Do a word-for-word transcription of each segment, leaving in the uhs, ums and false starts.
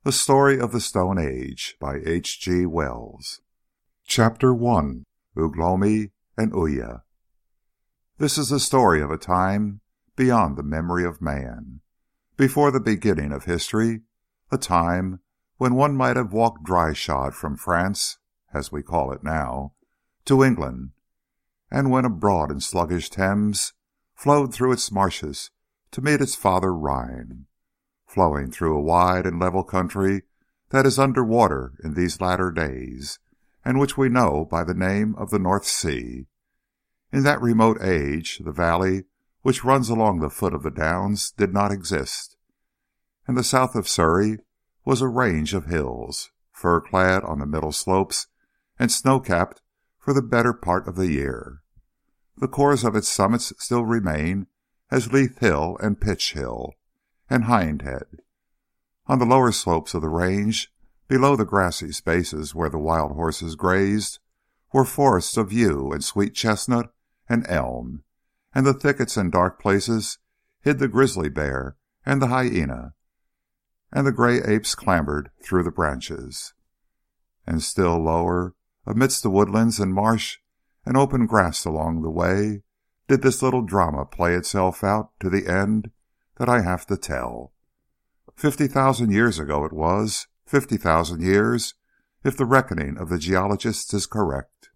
A Story of the Stone Age by H G Wells. Chapter one. Ugh lomi and Uya. This is the story of a time beyond the memory of man, before the beginning of history, a time when one might have walked dry-shod from France, as we call it now, to England, and when a broad and sluggish Thames flowed through its marshes to meet its father Rhine, flowing through a wide and level country that is under water in these latter days, and which we know by the name of the North Sea. In that remote age, the valley which runs along the foot of the Downs did not exist, and the south of Surrey was a range of hills, fir-clad on the middle slopes and snow-capped for the better part of the year. The cores of its summits still remain as Leith Hill and Pitch Hill and Hindhead. On the lower slopes of the range, below the grassy spaces where the wild horses grazed, were forests of yew and sweet chestnut and elm, and the thickets and dark places hid the grizzly bear and the hyena, and the gray apes clambered through the branches. And still lower, amidst the woodlands and marsh and open grass along the way, did this little drama play itself out to the end that I have to tell. Fifty thousand years ago it was, fifty thousand years, if the reckoning of the geologists is correct.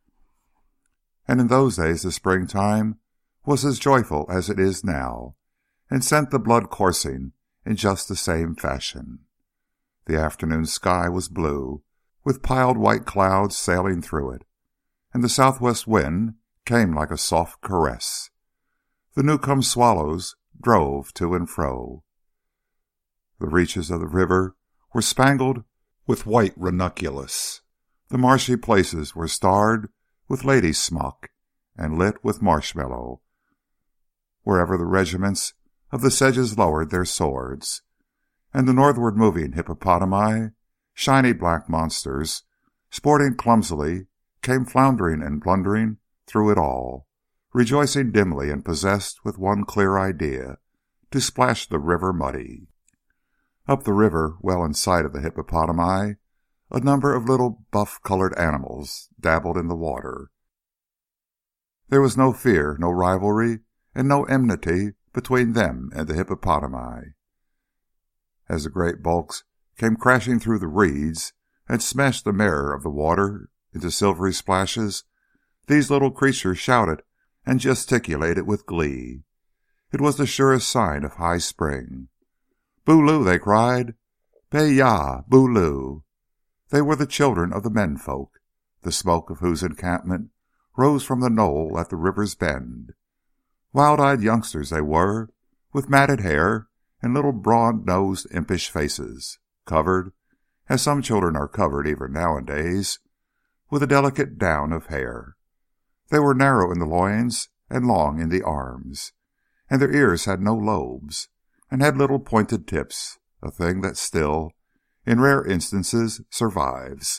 And in those days the springtime was as joyful as it is now, and sent the blood coursing in just the same fashion. The afternoon sky was blue, with piled white clouds sailing through it, and the southwest wind came like a soft caress. The new-come swallows drove to and fro. The reaches of the river were spangled with white ranunculus. The marshy places were starred with lady smock and lit with marshmallow, wherever the regiments of the sedges lowered their swords, and the northward moving hippopotami, shiny black monsters, sporting clumsily, came floundering and blundering through it all, rejoicing dimly and possessed with one clear idea, to splash the river muddy. Up the river, well in sight of the hippopotami, a number of little buff-colored animals dabbled in the water. There was no fear, no rivalry, and no enmity between them and the hippopotami. As the great bulks came crashing through the reeds and smashed the mirror of the water into silvery splashes, these little creatures shouted and gesticulated with glee. It was the surest sign of high spring. "Booloo!" they cried. "Be-ya! Booloo!" They were the children of the menfolk, the smoke of whose encampment rose from the knoll at the river's bend. Wild-eyed youngsters they were, with matted hair and little broad-nosed impish faces, covered, as some children are covered even nowadays, with a delicate down of hair. They were narrow in the loins and long in the arms, and their ears had no lobes, and had little pointed tips, a thing that still, in rare instances, survives.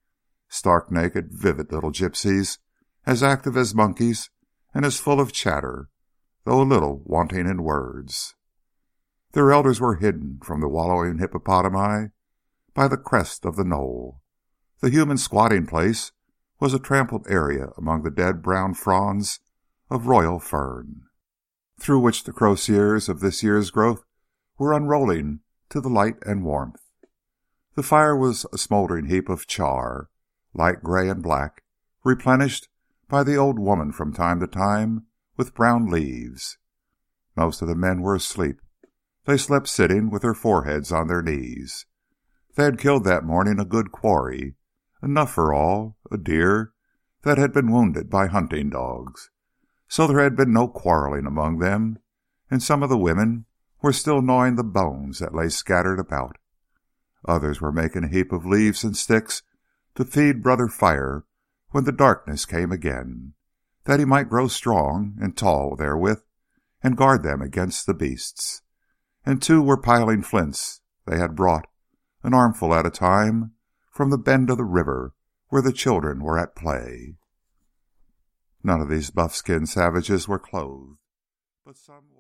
Stark naked, vivid little gypsies, as active as monkeys and as full of chatter, though a little wanting in words. Their elders were hidden from the wallowing hippopotami by the crest of the knoll. The human squatting place was a trampled area among the dead brown fronds of royal fern, through which the crosiers of this year's growth were unrolling to the light and warmth. The fire was a smouldering heap of char, light gray and black, replenished by the old woman from time to time with brown leaves. Most of the men were asleep. They slept sitting with their foreheads on their knees. They had killed that morning a good quarry, enough for all, a deer that had been wounded by hunting dogs. So there had been no quarreling among them, and some of the women were still gnawing the bones that lay scattered about. Others were making a heap of leaves and sticks to feed Brother Fire when the darkness came again, that he might grow strong and tall therewith, and guard them against the beasts. And two were piling flints they had brought, an armful at a time, from the bend of the river where the children were at play. None of these buff-skinned savages were clothed, but some